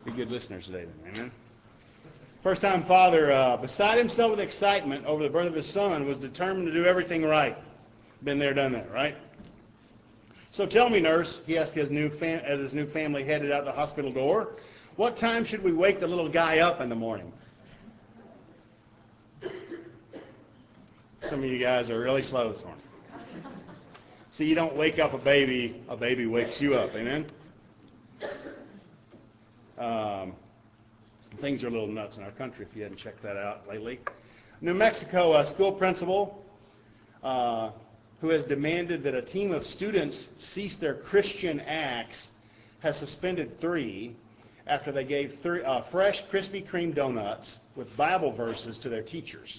Be good listeners today then, amen? First-time father, beside himself with excitement over the birth of his son, was determined to do everything right. Been there, done that, right? So tell me, nurse, he asked as his new family headed out the hospital door, what time should we wake the little guy up in the morning? Some of you guys are really slow this morning. See, you don't wake up a baby wakes you up, amen? Things are a little nuts in our country if you hadn't checked that out lately. New Mexico, a school principal who has demanded that a team of students cease their Christian acts has suspended 3 after they gave fresh Krispy Kreme donuts with Bible verses to their teachers.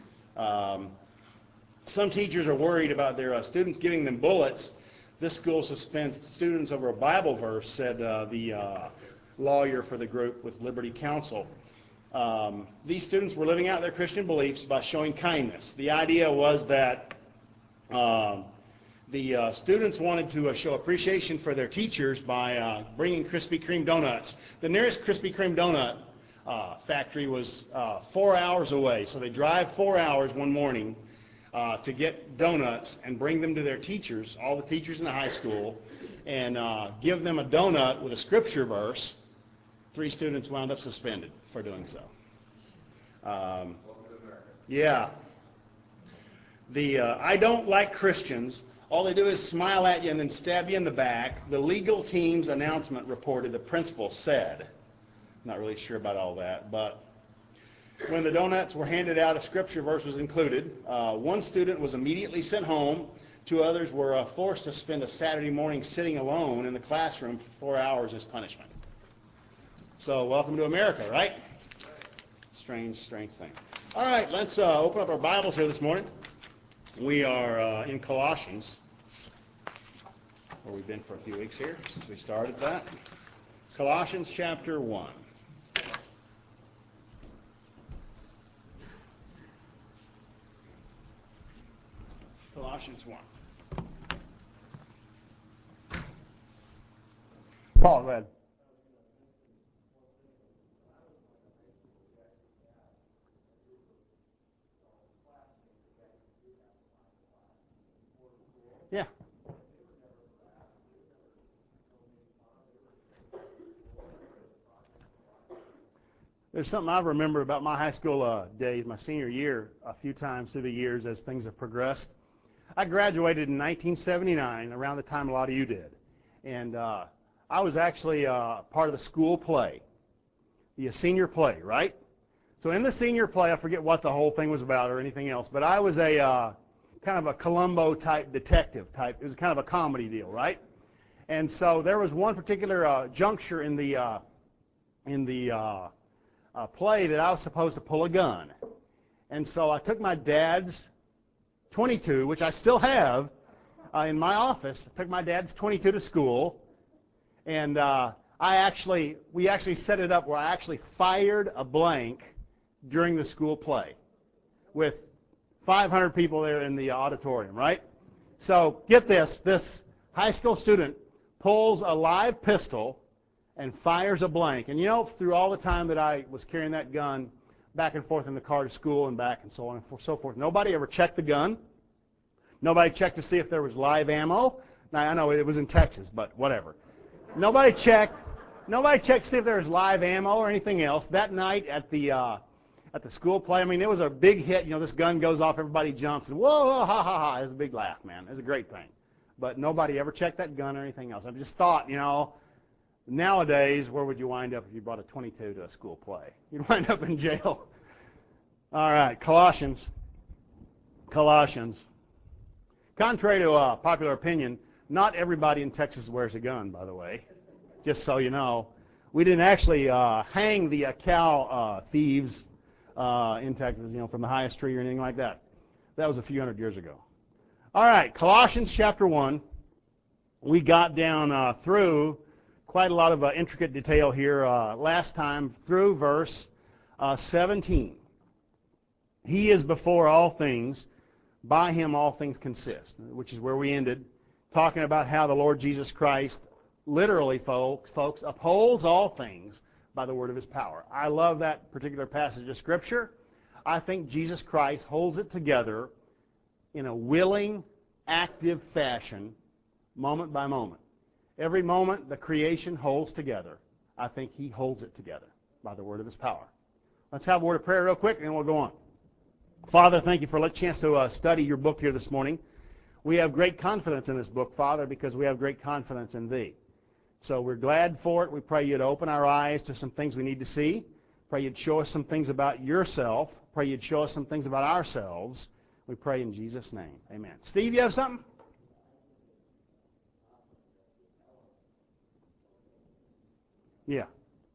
Some teachers are worried about their students giving them bullets. This school suspends students over a Bible verse, said the lawyer for the group with Liberty Counsel. These students were living out their Christian beliefs by showing kindness. The idea was that the students wanted to show appreciation for their teachers by bringing Krispy Kreme donuts. The nearest Krispy Kreme donut factory was 4 hours away, so they drive 4 hours one morning to get donuts and bring them to their teachers, all the teachers in the high school, and give them a donut with a scripture verse. 3 students wound up suspended for doing so. Yeah. The I don't like Christians. All they do is smile at you and then stab you in the back. The legal team's announcement reported the principal said. Not really sure about all that, but when the donuts were handed out, a scripture verse was included. 1 student was immediately sent home. 2 others were forced to spend a Saturday morning sitting alone in the classroom for 4 hours as punishment. So, welcome to America, right? Strange thing. All right, let's open up our Bibles here this morning. We are in Colossians, where we've been for a few weeks here since we started that. Colossians chapter 1. Colossians 1. Paul, go ahead. Yeah. There's something I remember about my high school days, my senior year, a few times through the years as things have progressed. I graduated in 1979, around the time a lot of you did. And I was actually part of the school play, the senior play, right? So in the senior play, I forget what the whole thing was about or anything else, but I was a kind of a Columbo-type detective type. It was kind of a comedy deal, right? And so there was one particular juncture in the play that I was supposed to pull a gun. And so I took my dad's .22, which I still have in my office. I took my dad's .22 to school, and we actually set it up where I actually fired a blank during the school play with 500 people there in the auditorium, right? So get this high school student pulls a live pistol and fires a blank. And you know, through all the time that I was carrying that gun back and forth in the car to school and back and so on and so forth, nobody ever checked the gun. Nobody checked to see if there was live ammo. Now, I know it was in Texas, but whatever. Nobody checked to see if there was live ammo or anything else. That night at the school play, I mean, it was a big hit. You know, this gun goes off, everybody jumps, and whoa, ha, ha, ha. It was a big laugh, man. It was a great thing. But nobody ever checked that gun or anything else. I just thought, you know, nowadays, where would you wind up if you brought a .22 to a school play? You'd wind up in jail. All right, Colossians. Contrary to popular opinion, not everybody in Texas wears a gun, by the way, just so you know. We didn't actually hang the cow thieves in Texas, you know, from the highest tree or anything like that. That was a few hundred years ago. All right, Colossians chapter 1. We got down through quite a lot of intricate detail here last time through verse 17. He is before all things. By him all things consist, which is where we ended, talking about how the Lord Jesus Christ, literally, folks, upholds all things by the word of his power. I love that particular passage of Scripture. I think Jesus Christ holds it together in a willing, active fashion, moment by moment. Every moment the creation holds together, I think he holds it together by the word of his power. Let's have a word of prayer real quick, and we'll go on. Father, thank you for a chance to study your book here this morning. We have great confidence in this book, Father, because we have great confidence in thee. So we're glad for it. We pray you'd open our eyes to some things we need to see. Pray you'd show us some things about yourself. Pray you'd show us some things about ourselves. We pray in Jesus' name. Amen. Steve, you have something? Yeah.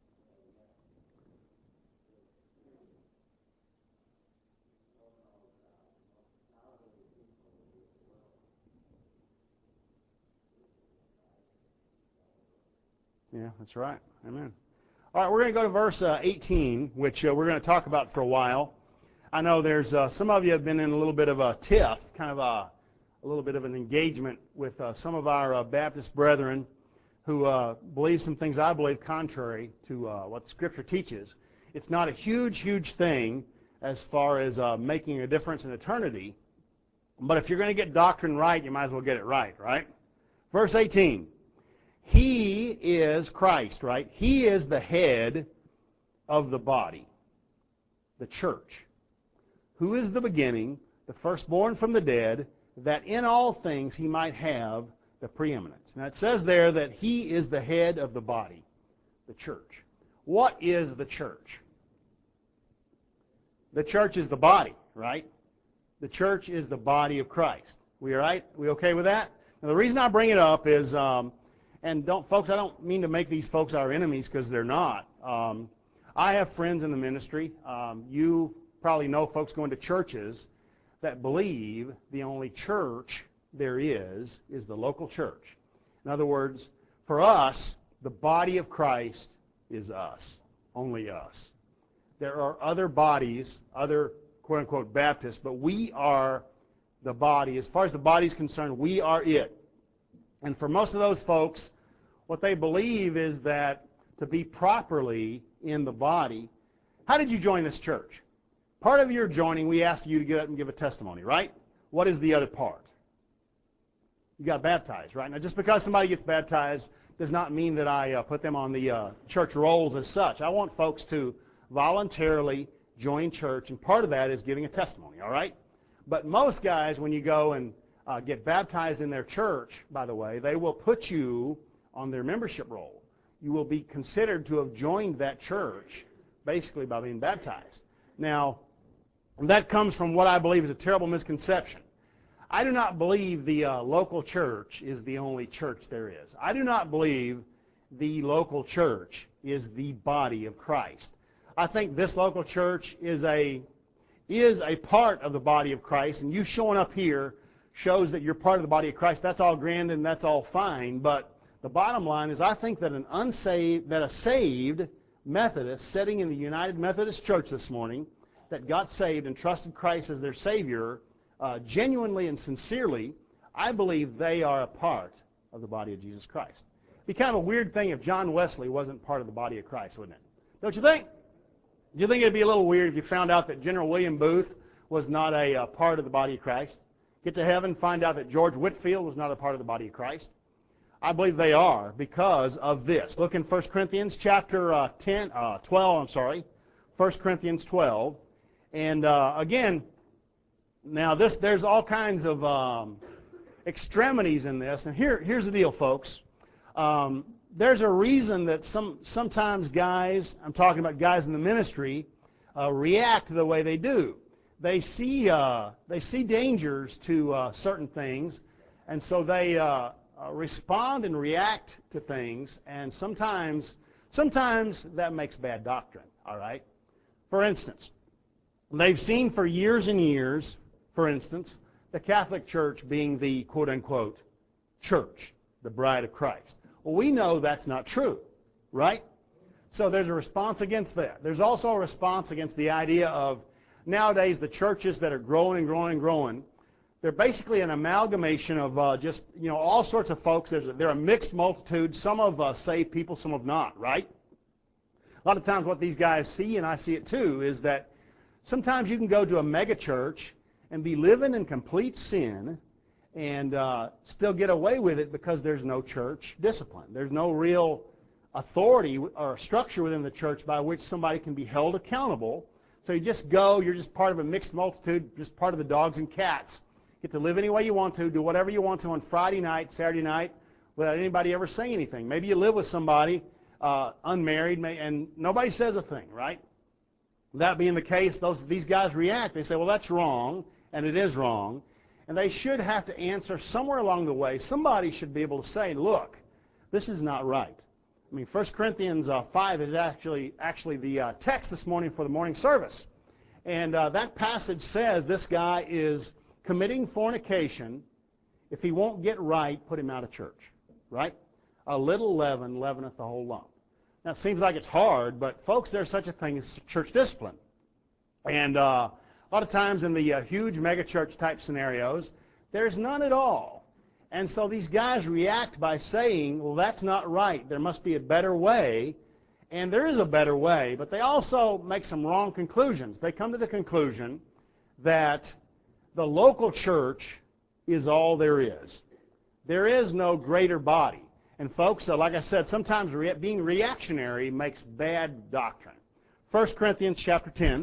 Yeah, that's right. Amen. All right, we're going to go to verse 18, which we're going to talk about for a while. I know there's some of you have been in a little bit of a tiff, kind of a little bit of an engagement with some of our Baptist brethren who believe some things I believe contrary to what Scripture teaches. It's not a huge, huge thing as far as making a difference in eternity, but if you're going to get doctrine right, you might as well get it right, right? Verse 18. He is Christ, right? He is the head of the body, the church, who is the beginning, the firstborn from the dead, that in all things he might have the preeminence. Now it says there that he is the head of the body, the church. What is the church? The church is the body, right? The church is the body of Christ. We all right? We okay with that? Now the reason I bring it up is... and folks, I don't mean to make these folks our enemies because they're not. I have friends in the ministry. You probably know folks going to churches that believe the only church there is the local church. In other words, for us, the body of Christ is us, only us. There are other bodies, other quote-unquote Baptists, but we are the body. As far as the body is concerned, we are it. And for most of those folks, what they believe is that to be properly in the body, how did you join this church? Part of your joining, we asked you to get up and give a testimony, right? What is the other part? You got baptized, right? Now, just because somebody gets baptized does not mean that I put them on the church rolls as such. I want folks to voluntarily join church, and part of that is giving a testimony, all right? But most guys, when you go and get baptized in their church, by the way, they will put you on their membership roll. You will be considered to have joined that church basically by being baptized. Now, that comes from what I believe is a terrible misconception. I do not believe the local church is the only church there is. I do not believe the local church is the body of Christ. I think this local church is a part of the body of Christ, and you showing up here shows that you're part of the body of Christ. That's all grand and that's all fine, but the bottom line is I think that a saved Methodist sitting in the United Methodist Church this morning that got saved and trusted Christ as their Savior genuinely and sincerely, I believe they are a part of the body of Jesus Christ. It'd be kind of a weird thing if John Wesley wasn't part of the body of Christ, wouldn't it? Don't you think? Do you think it'd be a little weird if you found out that General William Booth was not a part of the body of Christ? Get to heaven, find out that George Whitefield was not a part of the body of Christ. I believe they are because of this. Look in 1 Corinthians chapter 12, 1 Corinthians 12. And again, now there's all kinds of extremities in this. And here's the deal, folks. There's a reason that sometimes guys, I'm talking about guys in the ministry, react the way they do. They see dangers to certain things, and so they respond and react to things, and sometimes that makes bad doctrine, all right? For instance, they've seen for years and years, for instance, the Catholic Church being the quote-unquote church, the bride of Christ. Well, we know that's not true, right? So there's a response against that. There's also a response against the idea of nowadays the churches that are growing and growing and growing, they're basically an amalgamation of just, all sorts of folks. They're a mixed multitude, some of saved people, some of not, right? A lot of times what these guys see, and I see it too, is that sometimes you can go to a mega church and be living in complete sin and still get away with it because there's no church discipline. There's no real authority or structure within the church by which somebody can be held accountable. So you just go, you're just part of a mixed multitude, just part of the dogs and cats. You get to live any way you want to, do whatever you want to on Friday night, Saturday night, without anybody ever saying anything. Maybe you live with somebody, unmarried, and nobody says a thing, right? That being the case, these guys react. They say, well, that's wrong, and it is wrong. And they should have to answer somewhere along the way. Somebody should be able to say, look, this is not right. I mean, 1 Corinthians 5 is actually the text this morning for the morning service. And that passage says this guy is committing fornication. If he won't get right, put him out of church, right? A little leaven leaveneth the whole lump. Now, it seems like it's hard, but folks, there's such a thing as church discipline. And a lot of times in the huge megachurch type scenarios, there's none at all. And so these guys react by saying, well, that's not right. There must be a better way. And there is a better way, but they also make some wrong conclusions. They come to the conclusion that the local church is all there is. There is no greater body. And folks, like I said, sometimes being reactionary makes bad doctrine. 1 Corinthians chapter 10,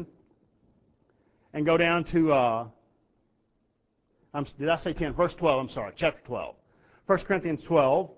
and go down to, did I say 10? Verse 12, I'm sorry, chapter 12. 1 Corinthians 12.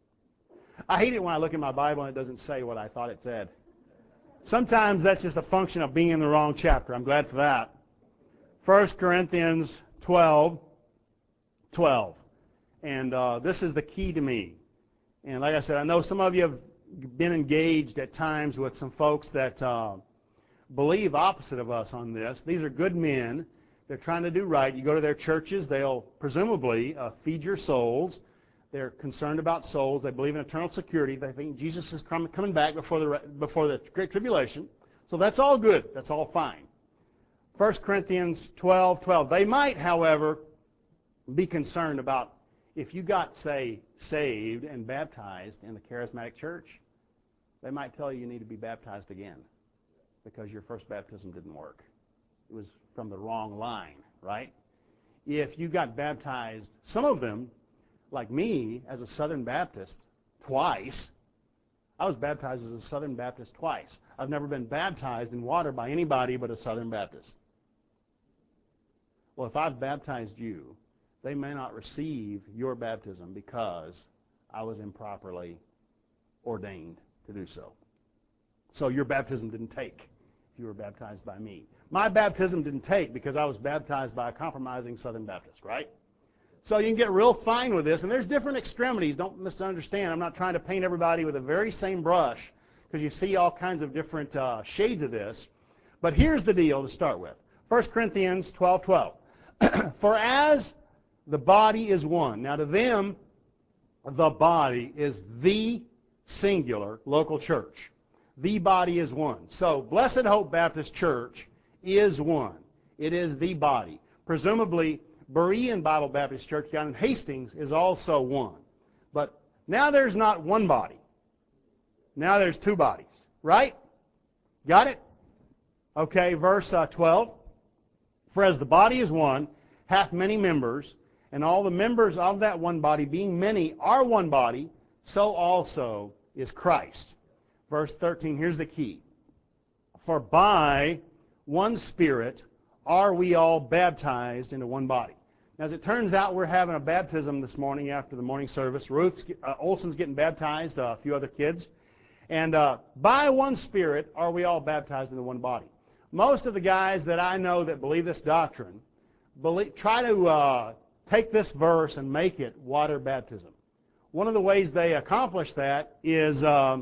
I hate it when I look in my Bible and it doesn't say what I thought it said. Sometimes that's just a function of being in the wrong chapter. I'm glad for that. 1 Corinthians 12, 12. And this is the key to me. And like I said, I know some of you have been engaged at times with some folks that believe opposite of us on this. These are good men. They're trying to do right. You go to their churches, they'll presumably feed your souls. They're concerned about souls. They believe in eternal security. They think Jesus is coming back before the Great Tribulation. So that's all good. That's all fine. 1 Corinthians 12, 12. They might, however, be concerned about if you got, say, saved and baptized in the charismatic church, they might tell you need to be baptized again because your first baptism didn't work. It was from the wrong line, right? If you got baptized, some of them, like me, as a Southern Baptist, twice. I was baptized as a Southern Baptist twice. I've never been baptized in water by anybody but a Southern Baptist. Well, if I've baptized you, they may not receive your baptism because I was improperly ordained to do so. So your baptism didn't take if you were baptized by me. My baptism didn't take because I was baptized by a compromising Southern Baptist, right? So you can get real fine with this, and there's different extremities. Don't misunderstand. I'm not trying to paint everybody with the very same brush because you see all kinds of different shades of this. But here's the deal to start with. 1 Corinthians 12, 12. For as the body is one. Now to them, the body is the singular local church. The body is one. So Blessed Hope Baptist Church is one. It is the body. Presumably, Berean Bible Baptist Church down in Hastings is also one. But now there's not one body. Now there's two bodies. Right? Got it? Okay, verse 12. For as the body is one, hath many members, and all the members of that one body, being many, are one body, so also is Christ. Verse 13, here's the key. For by one Spirit are we all baptized into one body. Now, as it turns out, we're having a baptism this morning after the morning service. Ruth Olson's getting baptized, a few other kids. And by one Spirit are we all baptized into one body. Most of the guys that I know that believe this doctrine try to take this verse and make it water baptism. One of the ways they accomplish that is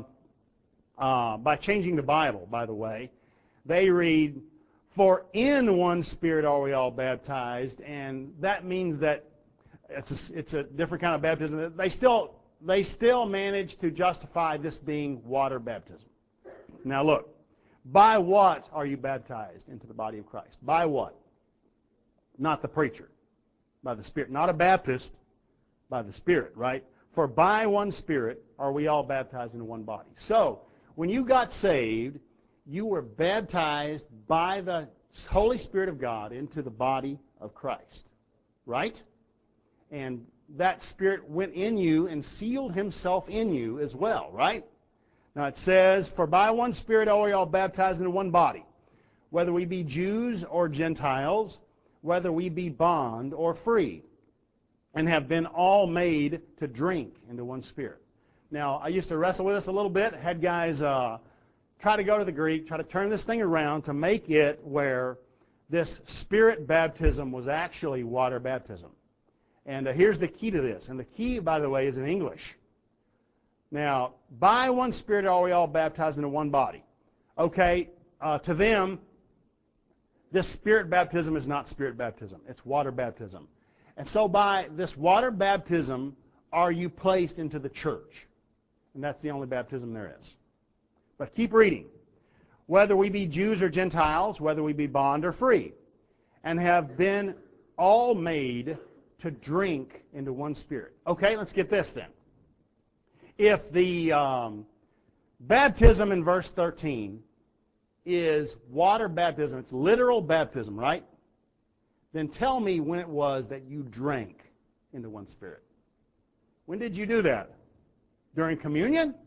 by changing the Bible, by the way. They read, for in one Spirit are we all baptized, and that means that it's a different kind of baptism. They still manage to justify this being water baptism. Now look, by what are you baptized into the body of Christ? By what? Not the preacher. By the Spirit. Not a Baptist, by the Spirit, right? For by one Spirit are we all baptized into one body. So, When you got saved, you were baptized by the Holy Spirit of God into the body of Christ. Right? And that Spirit went in you and sealed Himself in you as well. Right? Now it says, "For by one Spirit are we all baptized into one body, whether we be Jews or Gentiles, whether we be bond or free, and have been all made to drink into one Spirit." Now, I used to wrestle with this a little bit. Had guys try to go to the Greek, try to turn this thing around to make it where this Spirit baptism was actually water baptism. And here's the key to this. And the key, by the way, is in English. Now, by one Spirit are we all baptized into one body. Okay, to them, this Spirit baptism is not Spirit baptism. It's water baptism. And so by this water baptism are you placed into the church. And that's the only baptism there is. But keep reading. "Whether we be Jews or Gentiles, whether we be bond or free, and have been all made to drink into one Spirit." Okay, let's get this then. If the baptism in verse 13 is water baptism, it's literal baptism, right? Then tell me when it was that you drank into one Spirit. When did you do that? During communion?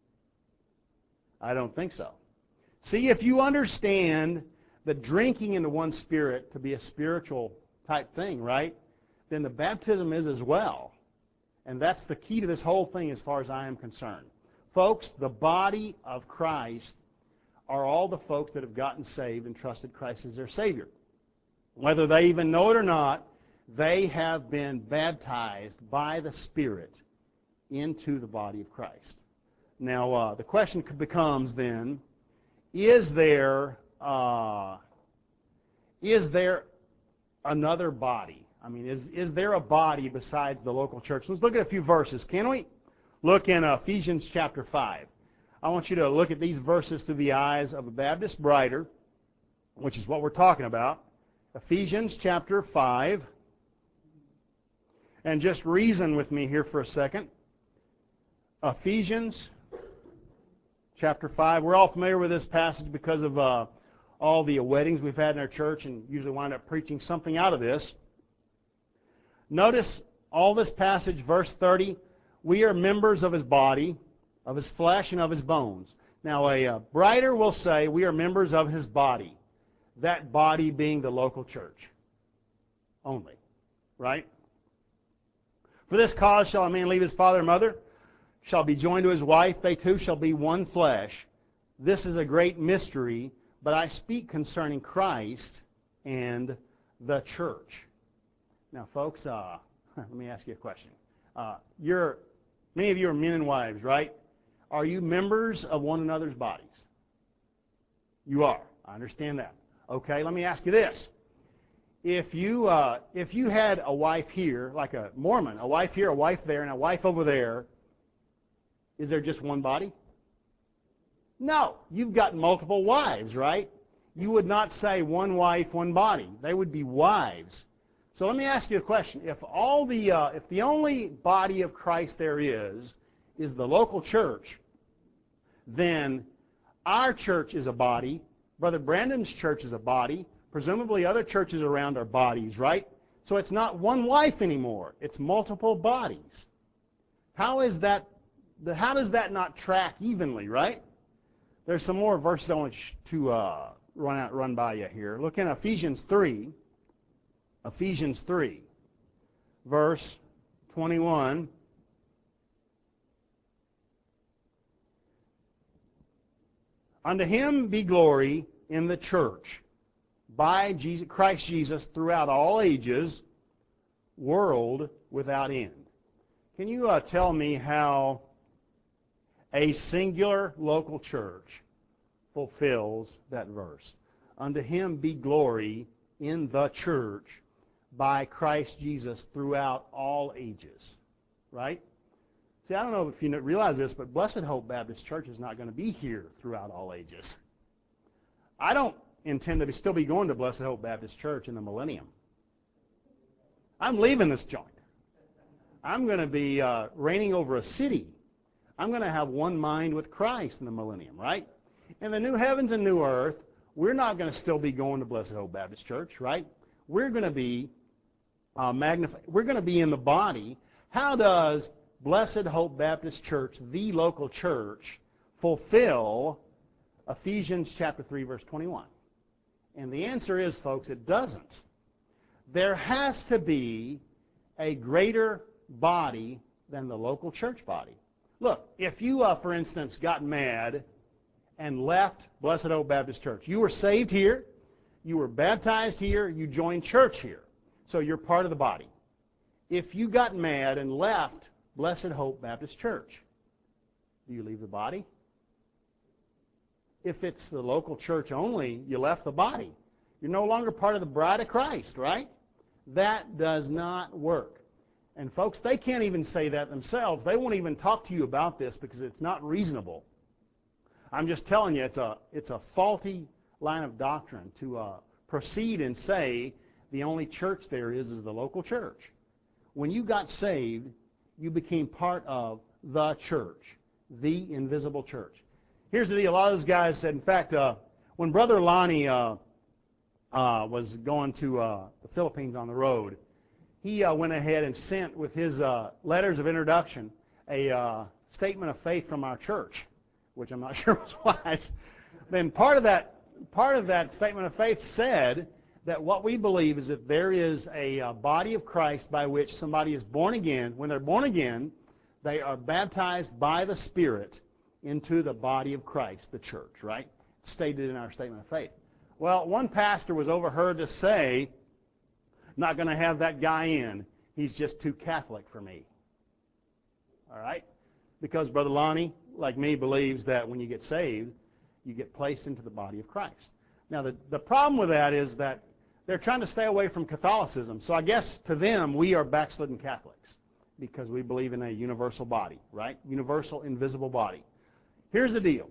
I don't think so. See, if you understand the drinking into one Spirit to be a spiritual type thing, right, then the baptism is as well. And that's the key to this whole thing as far as I am concerned. Folks, the body of Christ are all the folks that have gotten saved and trusted Christ as their Savior. Whether they even know it or not, they have been baptized by the Spirit into the body of Christ. Now, the question becomes then, is there another body? I mean, is there a body besides the local church? Let's look at a few verses, can we? Look in Ephesians chapter 5. I want you to look at these verses through the eyes of a Baptist writer, which is what we're talking about. Ephesians chapter 5. And just reason with me here for a second. Ephesians chapter 5. We're all familiar with this passage because of all the weddings we've had in our church, and usually wind up preaching something out of this. Notice all this passage, verse 30. "We are members of His body, of His flesh, and of His bones." Now, a writer will say we are members of His body. That body being the local church only, right? "For this cause shall a man leave his father and mother, shall be joined to his wife, they two shall be one flesh. This is a great mystery, but I speak concerning Christ and the church." Now, folks, let me ask you a question. Many of you are men and wives, right? Are you members of one another's bodies? You are. I understand that. Okay, let me ask you this. If you had a wife here, like a Mormon, a wife here, a wife there, and a wife over there, is there just one body? No. You've got multiple wives, right? You would not say one wife, one body. They would be wives. So let me ask you a question. If the only body of Christ there is the local church, then our church is a body. Brother Brandon's church is a body. Presumably other churches around are bodies, right? So it's not one wife anymore. It's multiple bodies. How does that not track evenly, right? There's some more verses I want to run by you here. Look in Ephesians 3. Ephesians 3, verse 21. "Unto Him be glory in the church by Christ Jesus throughout all ages, world without end." Can you tell me how a singular local church fulfills that verse? "Unto Him be glory in the church by Christ Jesus throughout all ages." Right? See, I don't know if you realize this, but Blessed Hope Baptist Church is not going to be here throughout all ages. I don't intend to still be going to Blessed Hope Baptist Church in the millennium. I'm leaving this joint. I'm going to be reigning over a city I'm going to have one mind with Christ in the millennium, right? In the new heavens and new earth, we're not going to still be going to Blessed Hope Baptist Church, right? We're going to be we're going to be in the body. How does Blessed Hope Baptist Church, the local church, fulfill Ephesians chapter 3, verse 21? And the answer is, folks, it doesn't. There has to be a greater body than the local church body. Look, if you, for instance, got mad and left Blessed Hope Baptist Church, you were saved here, you were baptized here, you joined church here, so you're part of the body. If you got mad and left Blessed Hope Baptist Church, do you leave the body? If it's the local church only, you left the body. You're no longer part of the bride of Christ, right? That does not work. And folks, they can't even say that themselves. They won't even talk to you about this because it's not reasonable. I'm just telling you, it's a faulty line of doctrine to proceed and say the only church there is the local church. When you got saved, you became part of the church, the invisible church. Here's the deal. A lot of those guys said, in fact, when Brother Lonnie was going to the Philippines on the road, he went ahead and sent with his letters of introduction a statement of faith from our church, which I'm not sure was wise. Then part of that statement of faith said that what we believe is that there is a body of Christ by which somebody is born again. When they're born again, they are baptized by the Spirit into the body of Christ, the church, right? Stated in our statement of faith. Well, one pastor was overheard to say, not going to have that guy in. He's just too Catholic for me. All right? Because Brother Lonnie, like me, believes that when you get saved, you get placed into the body of Christ. Now, the problem with that is that they're trying to stay away from Catholicism. So I guess to them, we are backslidden Catholics because we believe in a universal body, right? Universal, invisible body. Here's the deal.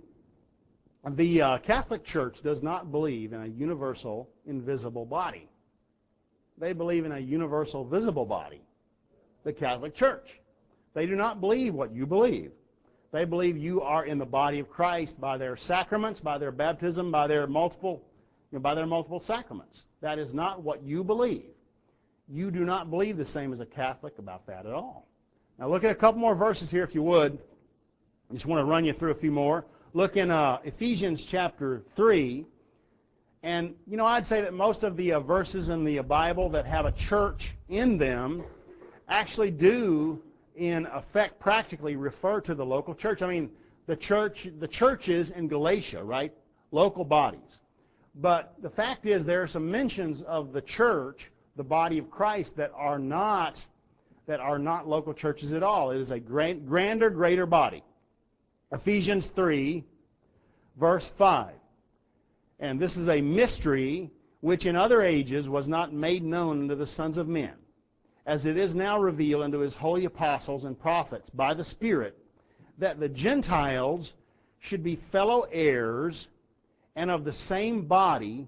The Catholic Church does not believe in a universal, invisible body. They believe in a universal, visible body, the Catholic Church. They do not believe what you believe. They believe you are in the body of Christ by their sacraments, by their baptism, by their multiple sacraments. That is not what you believe. You do not believe the same as a Catholic about that at all. Now look at a couple more verses here if you would. I just want to run you through a few more. Look in Ephesians chapter 3. And, I'd say that most of the verses in the Bible that have a church in them actually do, in effect, practically refer to the local church. I mean, the churches in Galatia, right? Local bodies. But the fact is there are some mentions of the church, the body of Christ, that are not local churches at all. It is a grander, greater body. Ephesians 3, verse 5. And this is a mystery which in other ages was not made known unto the sons of men, as it is now revealed unto his holy apostles and prophets by the Spirit, that the Gentiles should be fellow heirs and of the same body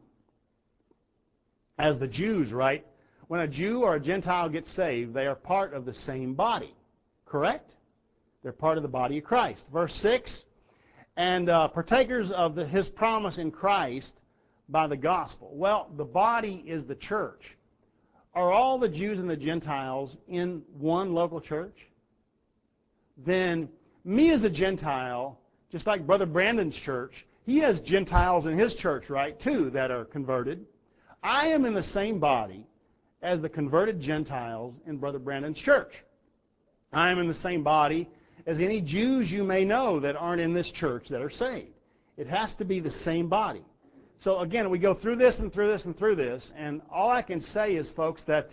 as the Jews, right? When a Jew or a Gentile gets saved, they are part of the same body, correct? They're part of the body of Christ. Verse 6, and partakers of his promise in Christ by the gospel. Well, the body is the church. Are all the Jews and the Gentiles in one local church? Then me as a Gentile, just like Brother Brandon's church, he has Gentiles in his church, right, too, that are converted. I am in the same body as the converted Gentiles in Brother Brandon's church. I am in the same body as any Jews you may know that aren't in this church that are saved. It has to be the same body. So again, we go through this and through this and through this, and all I can say is, folks, that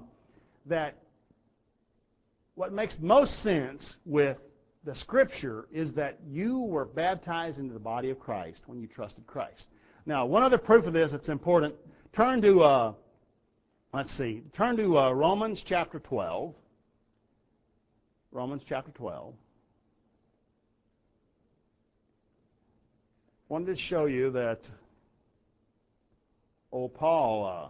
what makes most sense with the Scripture is that you were baptized into the body of Christ when you trusted Christ. Now, one other proof of this that's important, turn to Romans chapter 12. Romans chapter 12. I wanted to show you that old Paul,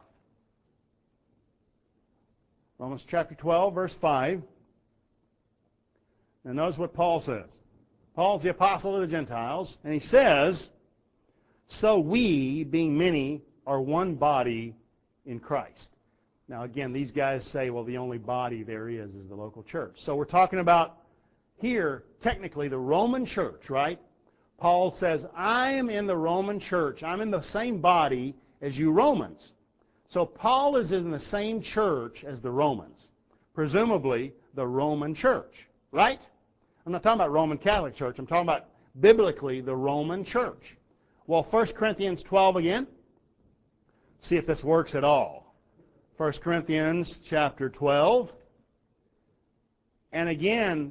Romans chapter 12, verse 5. Now notice what Paul says. Paul's the apostle of the Gentiles, and he says, so we, being many, are one body in Christ. Now again, these guys say, well, the only body there is the local church. So we're talking about here, technically, the Roman church, right? Paul says, I am in the Roman church. I'm in the same body as you Romans. So Paul is in the same church as the Romans. Presumably, the Roman church, right? I'm not talking about Roman Catholic Church. I'm talking about, biblically, the Roman church. Well, 1 Corinthians 12 again. See if this works at all. 1 Corinthians chapter 12. And again,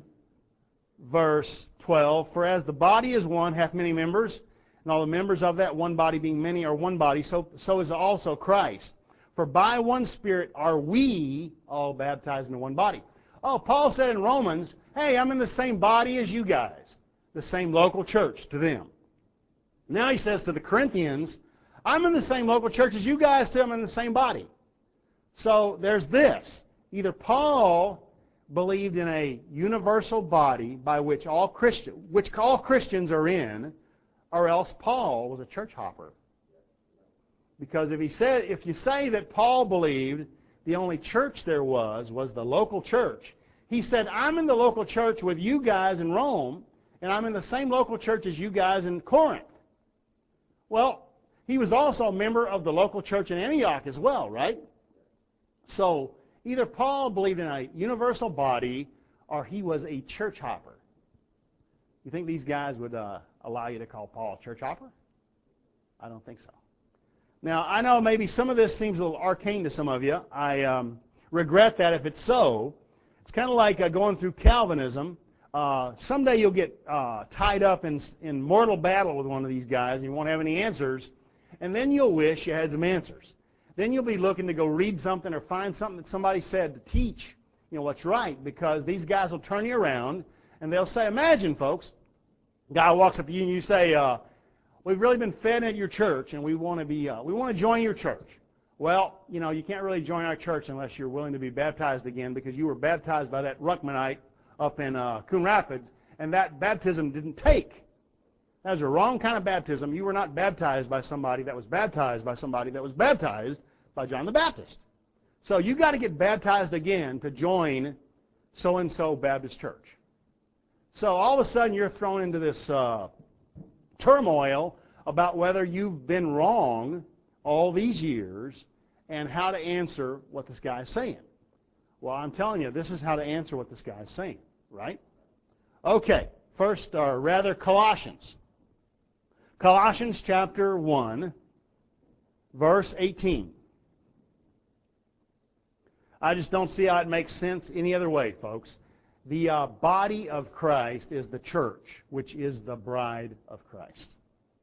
verse 12. For as the body is one, hath many members, and all the members of that one body being many are one body, so is also Christ. For by one Spirit are we all baptized into one body. Oh, Paul said in Romans, hey, I'm in the same body as you guys. The same local church to them. Now he says to the Corinthians, I'm in the same local church as you guys too. I'm in the same body. So there's this. Either Paul believed in a universal body by which all Christians are in, or else Paul was a church hopper. Because if you say that Paul believed the only church there was the local church, he said, I'm in the local church with you guys in Rome, and I'm in the same local church as you guys in Corinth. Well, he was also a member of the local church in Antioch as well, right? So either Paul believed in a universal body, or he was a church hopper. You think these guys would allow you to call Paul a church hopper? I don't think so. Now, I know maybe some of this seems a little arcane to some of you. I regret that if it's so. It's kind of like going through Calvinism. Someday you'll get tied up in mortal battle with one of these guys, and you won't have any answers, and then you'll wish you had some answers. Then you'll be looking to go read something or find something that somebody said to teach what's right, because these guys will turn you around, and they'll say, imagine, folks, a guy walks up to you and you say, we've really been fed at your church, and we want to join your church. Well, you can't really join our church unless you're willing to be baptized again, because you were baptized by that Ruckmanite up in Coon Rapids, and that baptism didn't take. That was the wrong kind of baptism. You were not baptized by somebody that was baptized by somebody that was baptized by John the Baptist. So you got to get baptized again to join so-and-so Baptist church. So all of a sudden you're thrown into this turmoil about whether you've been wrong all these years and how to answer what this guy's saying. Well, I'm telling you, this is how to answer what this guy's saying, right? Okay, first, or rather, Colossians. Colossians chapter 1, verse 18. I just don't see how it makes sense any other way, folks. The body of Christ is the church, which is the bride of Christ.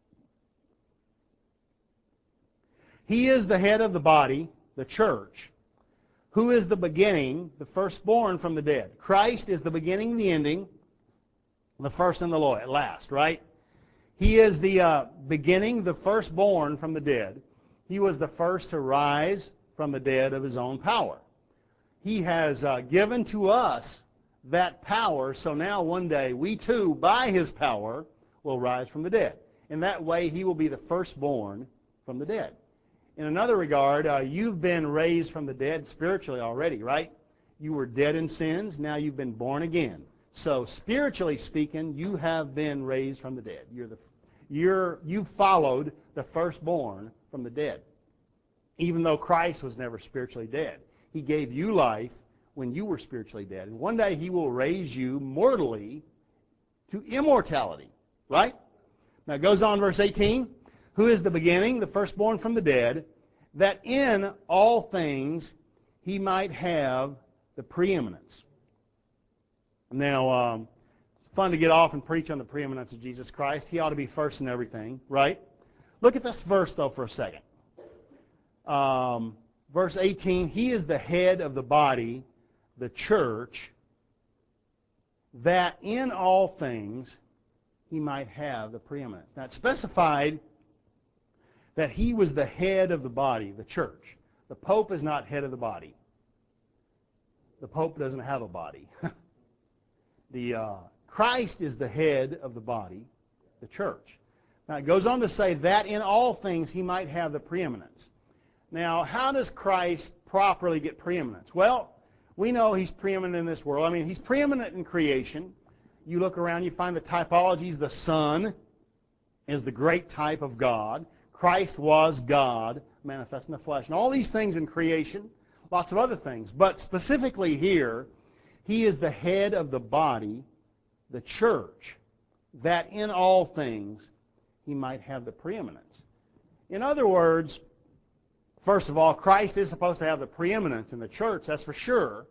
He is the head of the body, the church, who is the beginning, the firstborn from the dead. Christ is the beginning, the ending, the first and the last, right? He is the beginning, the firstborn from the dead. He was the first to rise from the dead of his own power. He has given to us that power, so now one day we too, by his power, will rise from the dead. In that way, he will be the firstborn from the dead. In another regard, you've been raised from the dead spiritually already, right? You were dead in sins, now you've been born again. So spiritually speaking, you have been raised from the dead. You followed the firstborn from the dead. Even though Christ was never spiritually dead. He gave you life when you were spiritually dead. And one day he will raise you mortally to immortality, right? Now it goes on, verse 18. Who is the beginning, the firstborn from the dead, that in all things he might have the preeminence. Now, it's fun to get off and preach on the preeminence of Jesus Christ. He ought to be first in everything, right? Look at this verse, though, for a second. Verse 18, he is the head of the body, the church, that in all things he might have the preeminence. Now, it's specified that he was the head of the body, the church. The Pope is not head of the body. The Pope doesn't have a body. The Christ is the head of the body, the church. Now it goes on to say that in all things he might have the preeminence. Now, how does Christ properly get preeminence? Well, we know he's preeminent in this world. I mean, he's preeminent in creation. You look around, you find the typologies. The Son is the great type of God. Christ was God manifest in the flesh. And all these things in creation, lots of other things. But specifically here, he is the head of the body, the church, that in all things he might have the preeminence. In other words, first of all, Christ is supposed to have the preeminence in the church, that's for sure.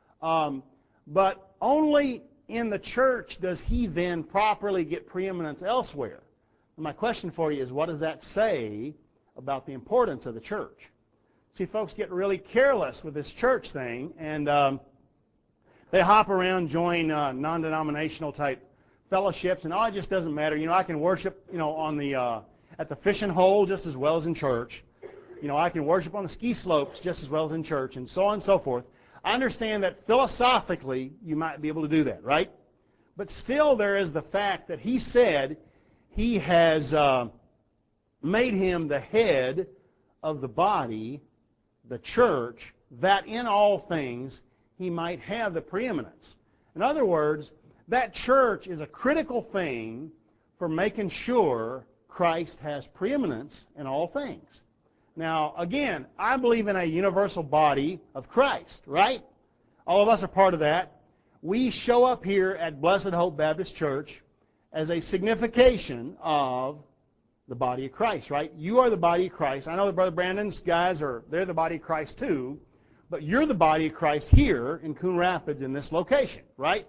But only in the church does he then properly get preeminence elsewhere. And my question for you is, what does that say about the importance of the church? See, folks get really careless with this church thing, and they hop around, join non-denominational type fellowships, and it just doesn't matter. I can worship, on the at the fishing hole just as well as in church. I can worship on the ski slopes just as well as in church, and so on and so forth. I understand that philosophically you might be able to do that, right? But still there is the fact that he said he has made him the head of the body, the church, that in all things he might have the preeminence. In other words, that church is a critical thing for making sure Christ has preeminence in all things. Now, again, I believe in a universal body of Christ, right? All of us are part of that. We show up here at Blessed Hope Baptist Church as a signification of the body of Christ, right? You are the body of Christ. I know that Brother Brandon's guys they're the body of Christ too, but you're the body of Christ here in Coon Rapids in this location, right?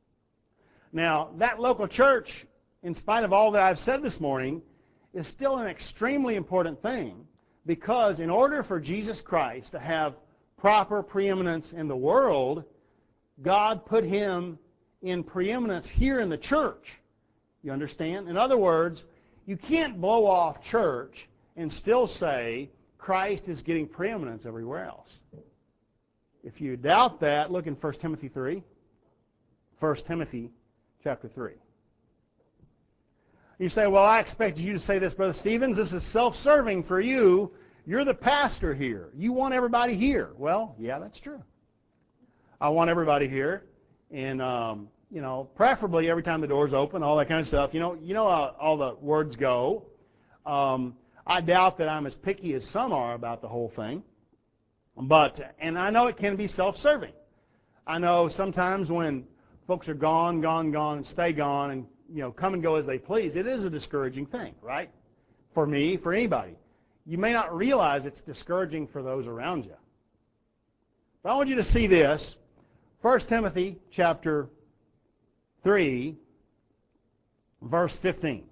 Now, that local church, in spite of all that I've said this morning, is still an extremely important thing, because in order for Jesus Christ to have proper preeminence in the world, God put him in preeminence here in the church. You understand? In other words, you can't blow off church and still say Christ is getting preeminence everywhere else. If you doubt that, look in 1 Timothy 3. 1 Timothy chapter 3. You say, well, I expected you to say this, Brother Stevens. This is self-serving for you. You're the pastor here. You want everybody here. Well, yeah, that's true. I want everybody here. And, preferably every time the door's open, all that kind of stuff. You know how all the words go. I doubt that I'm as picky as some are about the whole thing. And I know it can be self-serving. I know sometimes when folks are gone, and stay gone, and come and go as they please, it is a discouraging thing, right? For me, for anybody. You may not realize it's discouraging for those around you. But I want you to see this. 1 Timothy chapter 3, verse 15.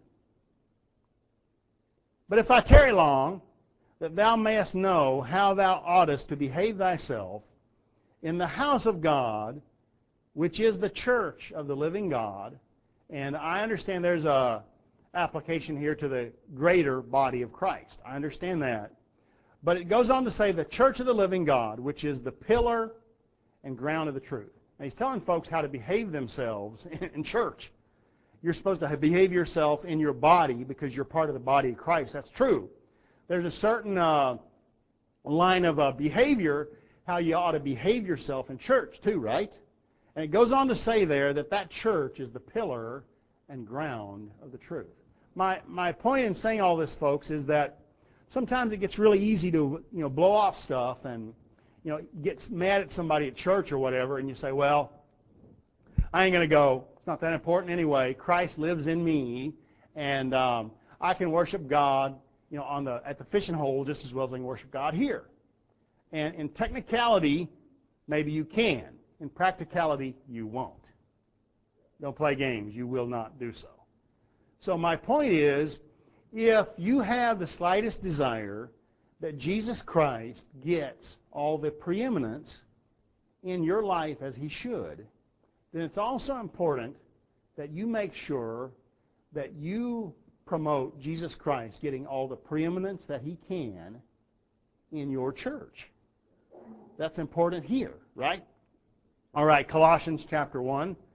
But if I tarry long, that thou mayest know how thou oughtest to behave thyself in the house of God, which is the church of the living God. And I understand there's a application here to the greater body of Christ. I understand that. But it goes on to say the church of the living God, which is the pillar and ground of the truth. And he's telling folks how to behave themselves in church. You're supposed to behave yourself in your body because you're part of the body of Christ. That's true. There's a certain line of behavior, how you ought to behave yourself in church too, right? And it goes on to say there that church is the pillar and ground of the truth. My point in saying all this, folks, is that sometimes it gets really easy to blow off stuff and get mad at somebody at church or whatever, and you say, well, I ain't going to go. It's not that important anyway. Christ lives in me, and I can worship God at the fishing hole just as well as I can worship God here. And in technicality, maybe you can. In practicality, you won't. Don't play games. You will not do so. So my point is, if you have the slightest desire that Jesus Christ gets all the preeminence in your life as he should, then it's also important that you make sure that you promote Jesus Christ getting all the preeminence that he can in your church. That's important here, right? All right, Colossians chapter 1,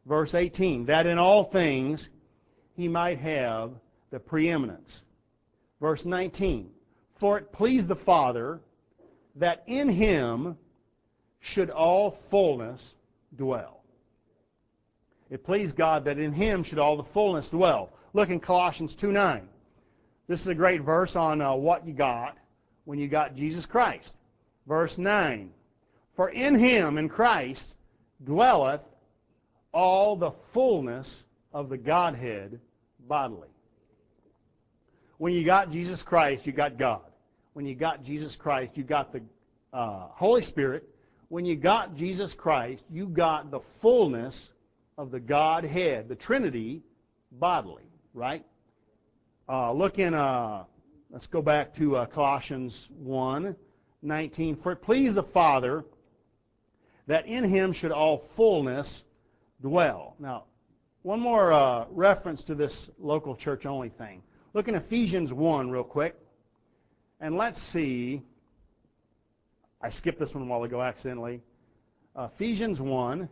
Verse 18, that in all things he might have the preeminence. Verse 19, for it pleased the Father that in him should all fullness dwell. It pleased God that in him should all the fullness dwell. Look in Colossians 2:9. This is a great verse on what you got when you got Jesus Christ. Verse 9, for in him, in Christ, dwelleth all the fullness of the Godhead bodily. When you got Jesus Christ, you got God. When you got Jesus Christ, you got the Holy Spirit. When you got Jesus Christ, you got the fullness of the Godhead, the Trinity, bodily, right? Look in, let's go back to Colossians 1:19. For it pleased the Father that in him should all fullness dwell. Now, one more reference to this local church only thing. Look in Ephesians 1 real quick. And let's see. I skipped this one a while ago accidentally. Ephesians 1.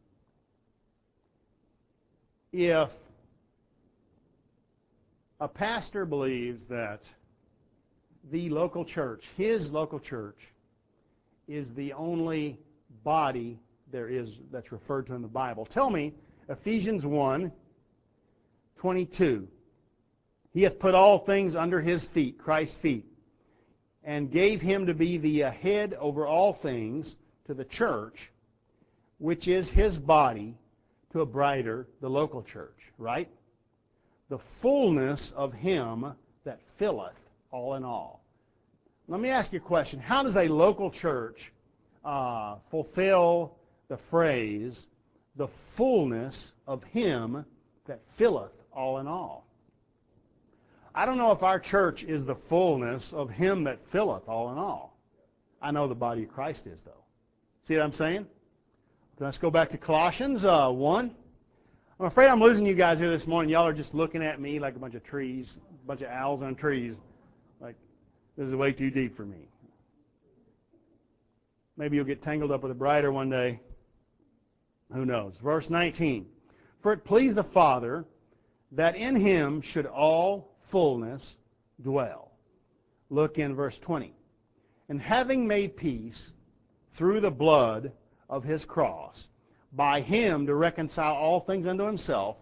If a pastor believes that the local church, his local church, is the only body there is that's referred to in the Bible, tell me, Ephesians 1:22. He hath put all things under his feet, Christ's feet, and gave him to be the head over all things to the church, which is his body, to a brighter, the local church, right? The fullness of him that filleth all in all. Let me ask you a question. How does a local church fulfill the phrase, the fullness of him that filleth all in all? I don't know if our church is the fullness of him that filleth all in all. I know the body of Christ is, though. See what I'm saying? Let's go back to Colossians 1. I'm afraid I'm losing you guys here this morning. Y'all are just looking at me like a bunch of trees, a bunch of owls on trees. Like, this is way too deep for me. Maybe you'll get tangled up with a brighter one day. Who knows? Verse 19. For it pleased the Father that in him should all fullness dwell. Look in verse 20. And having made peace through the blood of his cross, by him to reconcile all things unto himself.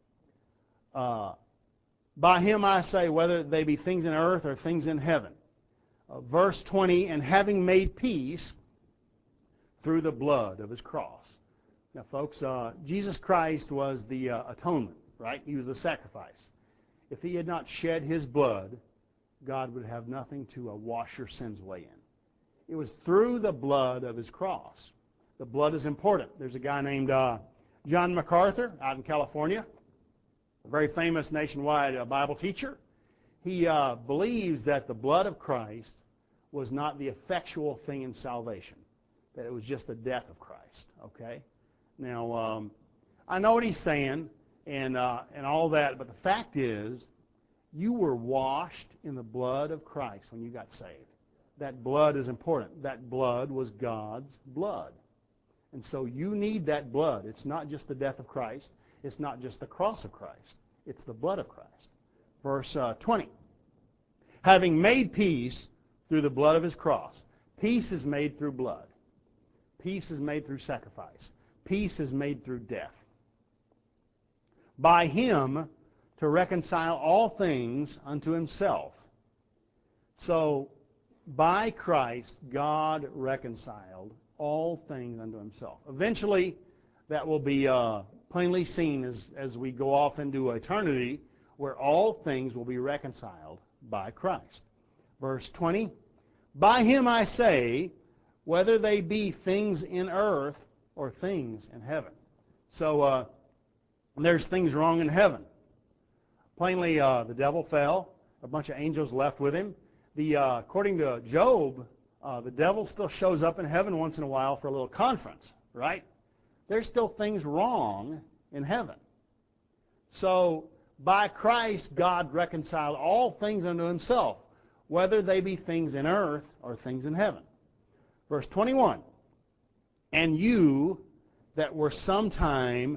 By him I say, whether they be things in earth or things in heaven. Verse 20, and having made peace through the blood of his cross. Now, folks, Jesus Christ was the atonement, right? He was the sacrifice. If he had not shed his blood, God would have nothing to wash your sins away in. It was through the blood of his cross. The blood is important. There's a guy named John MacArthur out in California, a very famous nationwide Bible teacher. He believes that the blood of Christ was not the effectual thing in salvation, that it was just the death of Christ. Okay? Now, I know what he's saying and all that, but the fact is, you were washed in the blood of Christ when you got saved. That blood is important. That blood was God's blood. And so you need that blood. It's not just the death of Christ. It's not just the cross of Christ. It's the blood of Christ. Verse 20. Having made peace through the blood of his cross. Peace is made through blood. Peace is made through sacrifice. Peace is made through death. By him to reconcile all things unto himself. So, by Christ, God reconciled all things unto himself. Eventually, that will be plainly seen as we go off into eternity, where all things will be reconciled by Christ. Verse 20, by him I say, whether they be things in earth or things in heaven. So, there's things wrong in heaven. Plainly, the devil fell. A bunch of angels left with him. According to Job, the devil still shows up in heaven once in a while for a little conference, right? There's still things wrong in heaven. So, by Christ, God reconciled all things unto himself, whether they be things in earth or things in heaven. Verse 21, and you that were sometime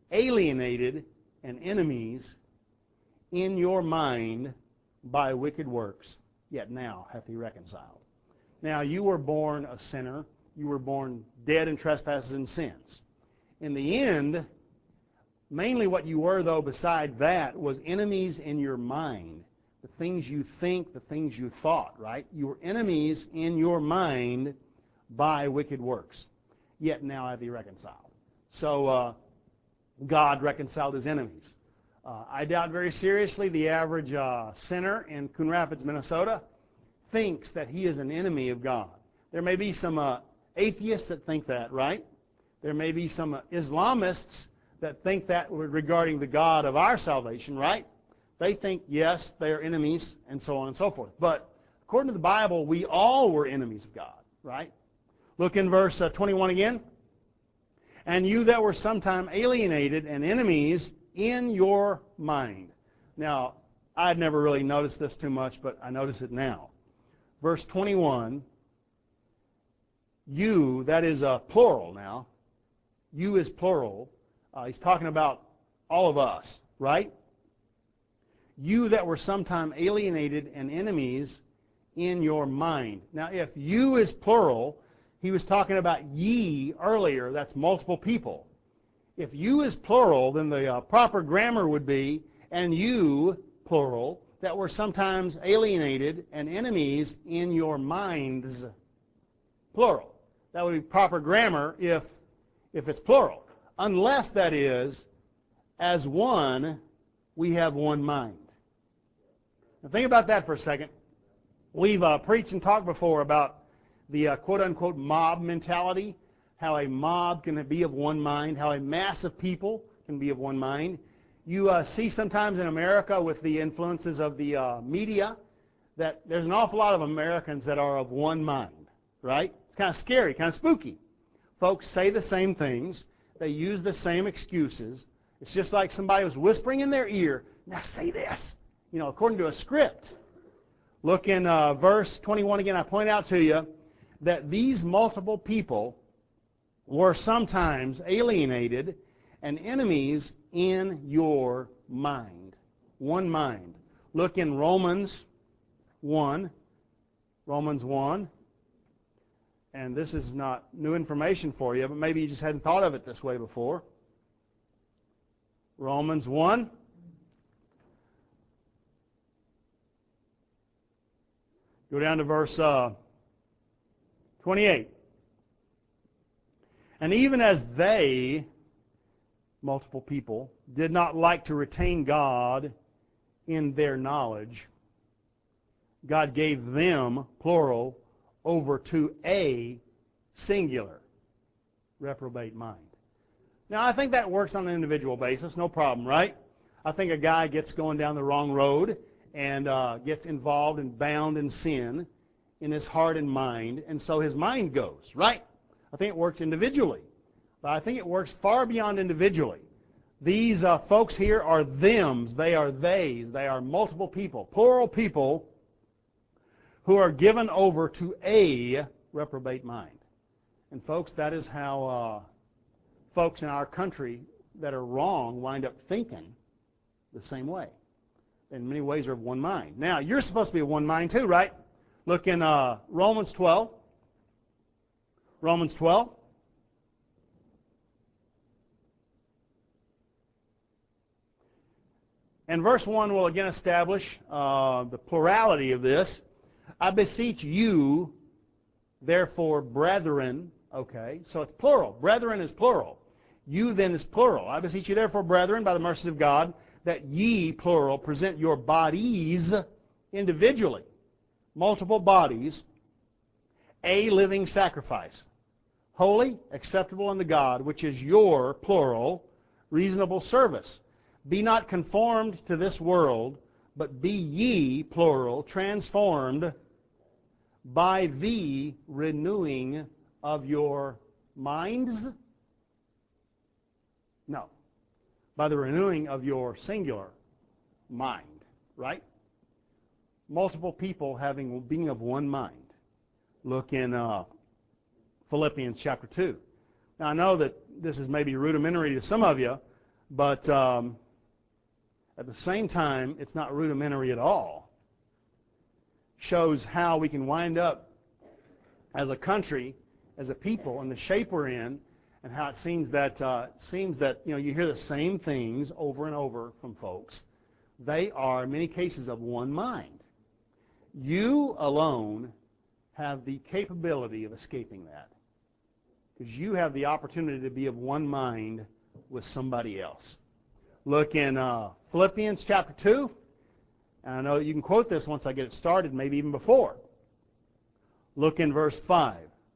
alienated and enemies in your mind by wicked works, yet now hath he reconciled. Now you were born a sinner. You were born dead in trespasses and sins. In the end, mainly what you were, though, beside that, was enemies in your mind. The things you think, the things you thought, right? You were enemies in your mind by wicked works, yet now hath he reconciled. So God reconciled his enemies. I doubt very seriously the average sinner in Coon Rapids, Minnesota, thinks that he is an enemy of God. There may be some atheists that think that, right? There may be some Islamists that think that regarding the God of our salvation, right? They think, yes, they are enemies, and so on and so forth. But according to the Bible, we all were enemies of God, right? Look in verse 21 again. And you that were sometime alienated and enemies in your mind. Now, I'd never really noticed this too much, but I notice it now. Verse 21, you, that is plural now. You is plural. He's talking about all of us, right? You that were sometime alienated and enemies in your mind. Now, if you is plural, he was talking about ye earlier. That's multiple people. If you is plural, then the proper grammar would be, and you, plural, that were sometimes alienated and enemies in your minds, plural. That would be proper grammar if it's plural. Unless, that is, as one, we have one mind. Now think about that for a second. We've preached and talked before about the quote-unquote mob mentality, how a mob can be of one mind, how a mass of people can be of one mind. You see sometimes in America with the influences of the media that there's an awful lot of Americans that are of one mind, right? It's kind of scary, kind of spooky. Folks say the same things. They use the same excuses. It's just like somebody was whispering in their ear, now say this, according to a script. Look in verse 21 again. I point out to you that these multiple people were sometimes alienated and enemies in your mind. One mind. Look in Romans 1. Romans 1. And this is not new information for you, but maybe you just hadn't thought of it this way before. Romans 1. Go down to verse 28. And even as they, multiple people, did not like to retain God in their knowledge, God gave them, plural, over to a singular reprobate mind. Now, I think that works on an individual basis, no problem, right? I think a guy gets going down the wrong road and gets involved and bound in sin in his heart and mind, and so his mind goes, right? I think it works individually, but I think it works far beyond individually. These folks here are thems, they are theys, they are multiple people, plural people who are given over to a reprobate mind. And folks, that is how folks in our country that are wrong wind up thinking the same way. In many ways are of one mind. Now, you're supposed to be of one mind too, right? Look in Romans 12. Romans 12. And verse 1 will again establish the plurality of this. I beseech you, therefore, brethren. Okay, so it's plural. Brethren is plural. You then is plural. I beseech you, therefore, brethren, by the mercies of God, that ye, plural, present your bodies individually, multiple bodies, a living sacrifice, holy, acceptable unto God, which is your, plural, reasonable service. Be not conformed to this world, but be ye, plural, transformed by the renewing of your minds. No. By the renewing of your singular mind, right? Multiple people being of one mind. Look in Philippians chapter 2. Now, I know that this is maybe rudimentary to some of you, But at the same time, it's not rudimentary at all. Shows how we can wind up as a country, as a people, in the shape we're in, and how it seems that you hear the same things over and over from folks. They are, in many cases, of one mind. You alone have the capability of escaping that, because you have the opportunity to be of one mind with somebody else. Look in Philippians chapter 2. And I know you can quote this once I get it started, maybe even before. Look in verse 5.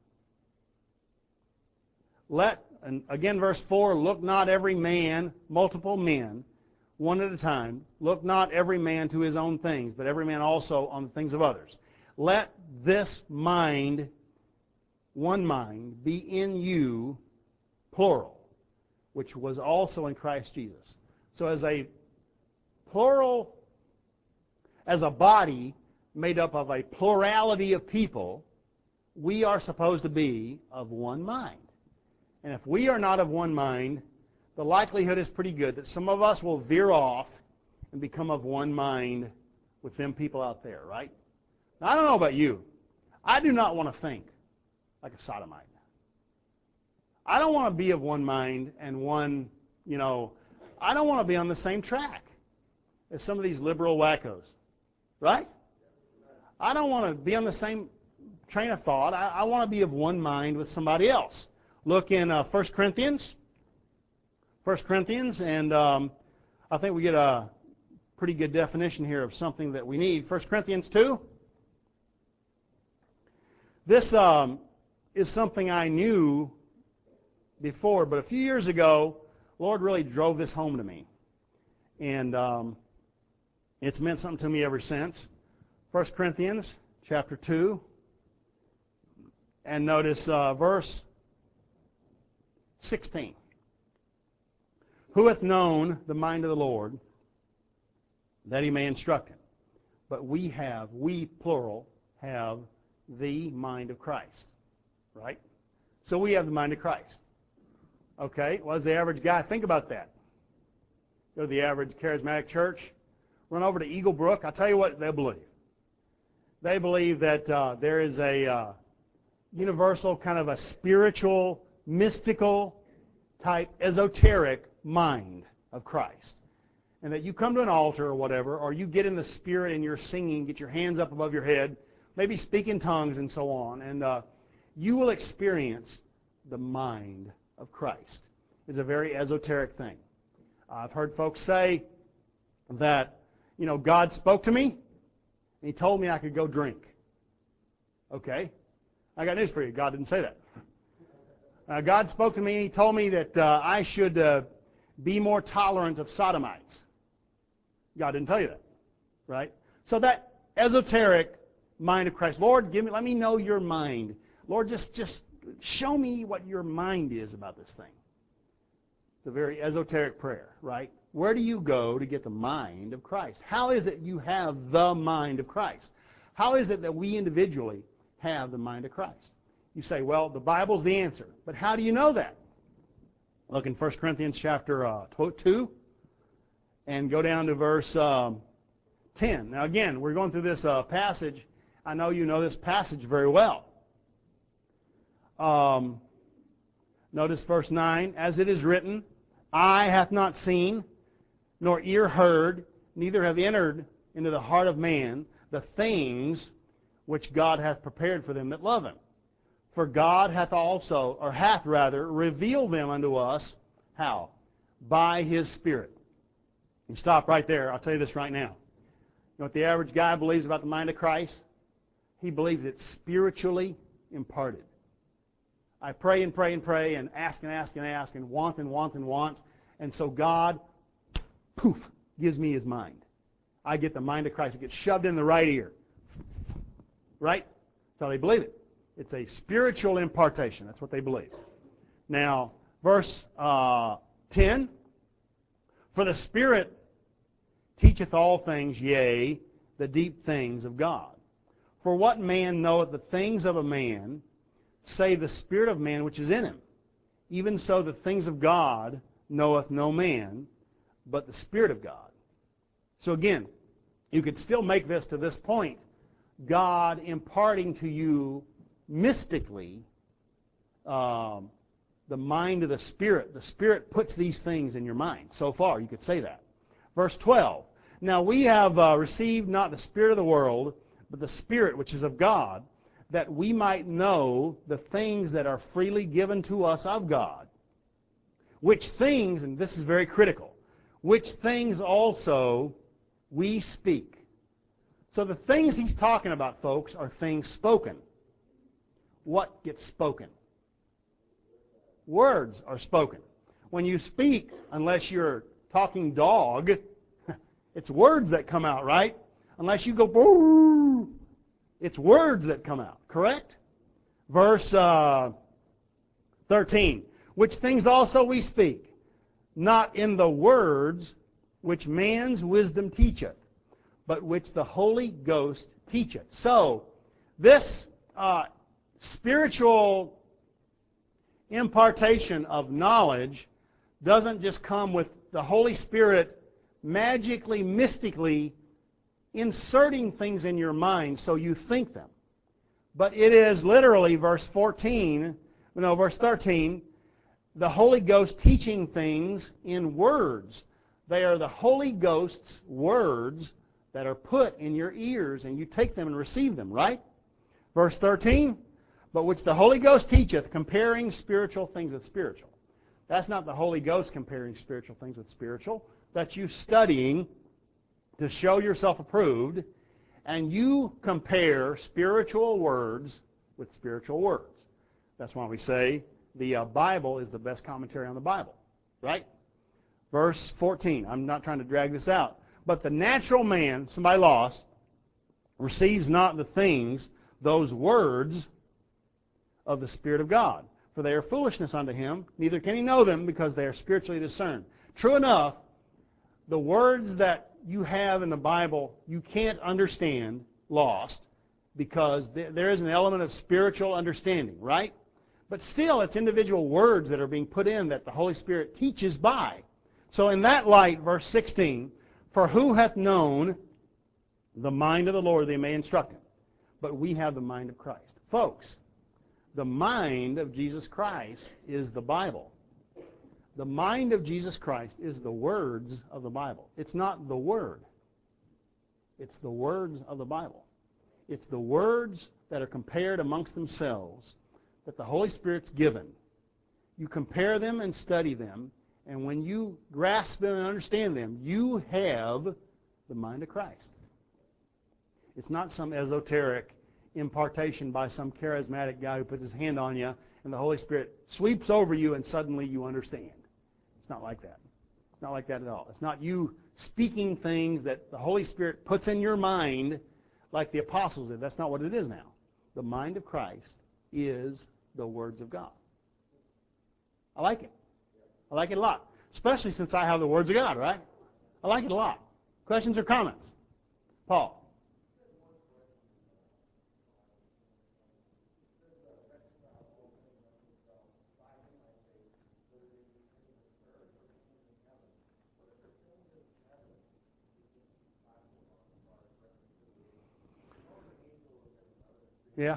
And again, verse 4, look not every man, multiple men, one at a time, look not every man to his own things, but every man also on the things of others. Let this mind, one mind, be in you, plural, which was also in Christ Jesus. So as a plural, as a body made up of a plurality of people, we are supposed to be of one mind. And if we are not of one mind, the likelihood is pretty good that some of us will veer off and become of one mind with them people out there, right? Now, I don't know about you. I do not want to think like a sodomite. I don't want to be of one mind and one, I don't want to be on the same track as some of these liberal wackos, right? I don't want to be on the same train of thought. I want to be of one mind with somebody else. Look in 1 Corinthians. 1 Corinthians, and I think we get a pretty good definition here of something that we need. 1 Corinthians 2. This is something I knew before, but a few years ago, Lord really drove this home to me. And it's meant something to me ever since. 1 Corinthians chapter 2. And notice verse 16. Who hath known the mind of the Lord, that he may instruct him? But we plural, have the mind of Christ. Right? So we have the mind of Christ. Okay, what does the average guy think about that? Go to the average charismatic church, run over to Eagle Brook. I'll tell you what they believe. They believe that there is a universal kind of a spiritual, mystical type, esoteric mind of Christ. And that you come to an altar or whatever, or you get in the Spirit and you're singing, get your hands up above your head, maybe speak in tongues and so on, and you will experience the mind of Christ. It's a very esoteric thing. I've heard folks say that, God spoke to me, and He told me I could go drink. Okay? I got news for you. God didn't say that. God spoke to me, and He told me that I should be more tolerant of sodomites. God didn't tell you that, right? So that esoteric mind of Christ, Lord, let me know your mind. Lord, just show me what your mind is about this thing. It's a very esoteric prayer, right? Where do you go to get the mind of Christ? How is it you have the mind of Christ? How is it that we individually have the mind of Christ? You say, well, the Bible's the answer. But how do you know that? Look in 1 Corinthians chapter 2 and go down to verse 10. Now again, we're going through this passage. I know you know this passage very well. Notice verse 9. As it is written, eye hath not seen, nor ear heard, neither have entered into the heart of man the things which God hath prepared for them that love Him. For God hath revealed them unto us, how? By His Spirit. You stop right there. I'll tell you this right now. You know what the average guy believes about the mind of Christ? He believes it's spiritually imparted. I pray and pray and pray and ask and ask and ask and want and want and want. And so God, poof, gives me His mind. I get the mind of Christ. It gets shoved in the right ear. Right? That's how they believe it. It's a spiritual impartation. That's what they believe. Now, verse 10. For the Spirit teacheth all things, yea, the deep things of God. For what man knoweth the things of a man, save the spirit of man which is in him? Even so the things of God knoweth no man, but the Spirit of God. So again, you could still make this to this point. God imparting to you mystically the mind of the Spirit. The Spirit puts these things in your mind. So far, you could say that. Verse 12. Now we have received not the spirit of the world, but the Spirit which is of God, that we might know the things that are freely given to us of God. Which things, and this is very critical, which things also we speak. So the things he's talking about, folks, are things spoken. What gets spoken? Words are spoken. When you speak, unless you're talking dog, it's words that come out, right? Unless you go, boo, it's words that come out, correct? Verse 13. Which things also we speak, not in the words which man's wisdom teacheth, but which the Holy Ghost teacheth. So, this spiritual impartation of knowledge doesn't just come with the Holy Spirit magically, mystically inserting things in your mind so you think them. But it is literally, verse 13, the Holy Ghost teaching things in words. They are the Holy Ghost's words that are put in your ears, and you take them and receive them, right? Verse 13, but which the Holy Ghost teacheth, comparing spiritual things with spiritual. That's not the Holy Ghost comparing spiritual things with spiritual. That's you studying to show yourself approved, and you compare spiritual words with spiritual words. That's why we say the Bible is the best commentary on the Bible, right? Verse 14, I'm not trying to drag this out. But the natural man, somebody lost, receives not the things, those words of the Spirit of God. For they are foolishness unto him, neither can he know them, because they are spiritually discerned. True enough, the words that you have in the Bible, you can't understand lost, because there is an element of spiritual understanding, right? But still, it's individual words that are being put in that the Holy Spirit teaches by. So in that light, verse 16, for who hath known the mind of the Lord, they may instruct him. But we have the mind of Christ. Folks, the mind of Jesus Christ is the Bible. The mind of Jesus Christ is the words of the Bible. It's not the Word. It's the words of the Bible. It's the words that are compared amongst themselves that the Holy Spirit's given. You compare them and study them, and when you grasp them and understand them, you have the mind of Christ. It's not some esoteric impartation by some charismatic guy who puts his hand on you and the Holy Spirit sweeps over you and suddenly you understand. It's not like that. It's not like that at all. It's not you speaking things that the Holy Spirit puts in your mind like the apostles did. That's not what it is now. The mind of Christ is the words of God. I like it. I like it a lot. Especially since I have the words of God, right? I like it a lot. Questions or comments? Paul. Yeah.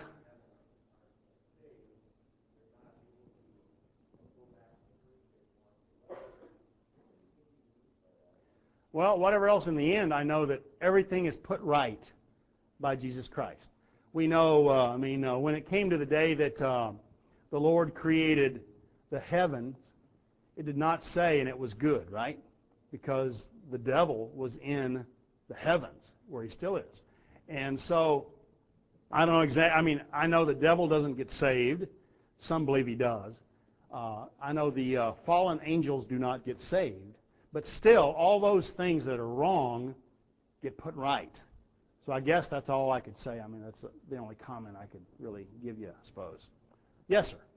Well, whatever else in the end, I know that everything is put right by Jesus Christ. We know, when it came to the day that the Lord created the heavens, it did not say, and it was good, right? Because the devil was in the heavens, where he still is. And so, I don't know exactly, I know the devil doesn't get saved. Some believe he does. I know the fallen angels do not get saved. But still, all those things that are wrong get put right. So I guess that's all I could say. That's the only comment I could really give you, I suppose. Yes, sir.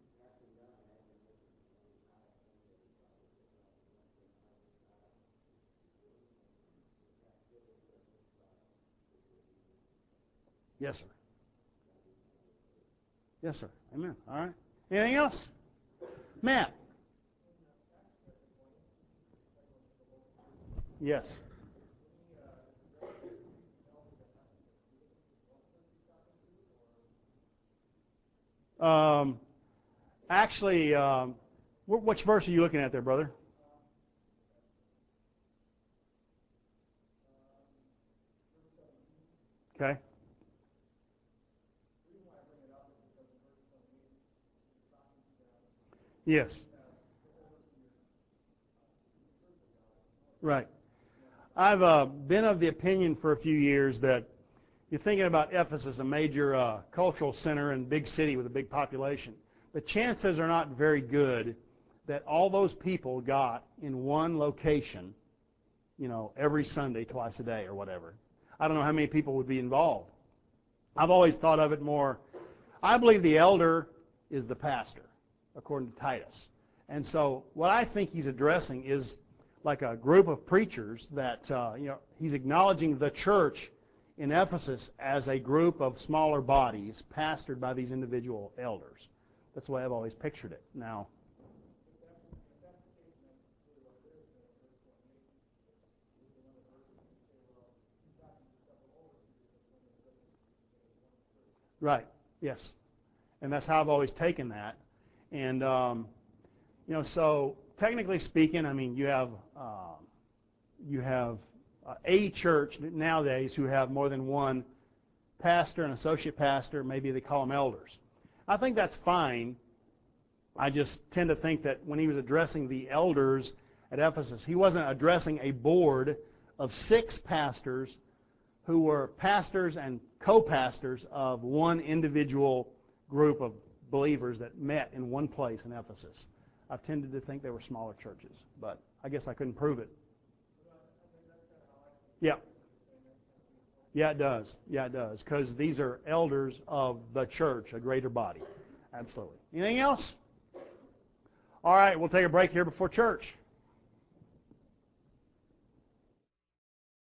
Yes, sir. Yes, sir. Amen. All right. Anything else? Matt. Yes. Um, actually, which verse are you looking at there, brother? Okay. Yes. Right. I've been of the opinion for a few years that you're thinking about Ephesus, a major cultural center and big city with a big population. The chances are not very good that all those people got in one location, every Sunday, twice a day or whatever. I don't know how many people would be involved. I've always thought of it more, I believe the elder is the pastor, according to Titus. And so what I think he's addressing is like a group of preachers that, he's acknowledging the church in Ephesus as a group of smaller bodies pastored by these individual elders. That's the way I've always pictured it. Now, right, yes. And that's how I've always taken that. And, so technically speaking, I mean, you have a church nowadays who have more than one pastor and associate pastor. Maybe they call them elders. I think that's fine. I just tend to think that when he was addressing the elders at Ephesus, he wasn't addressing a board of 6 pastors who were pastors and co-pastors of one individual group of believers that met in one place in Ephesus. I've tended to think they were smaller churches, but I guess I couldn't prove it. Yeah. Yeah, it does. Yeah, it does. Because these are elders of the church, a greater body. Absolutely. Anything else? All right, we'll take a break here before church.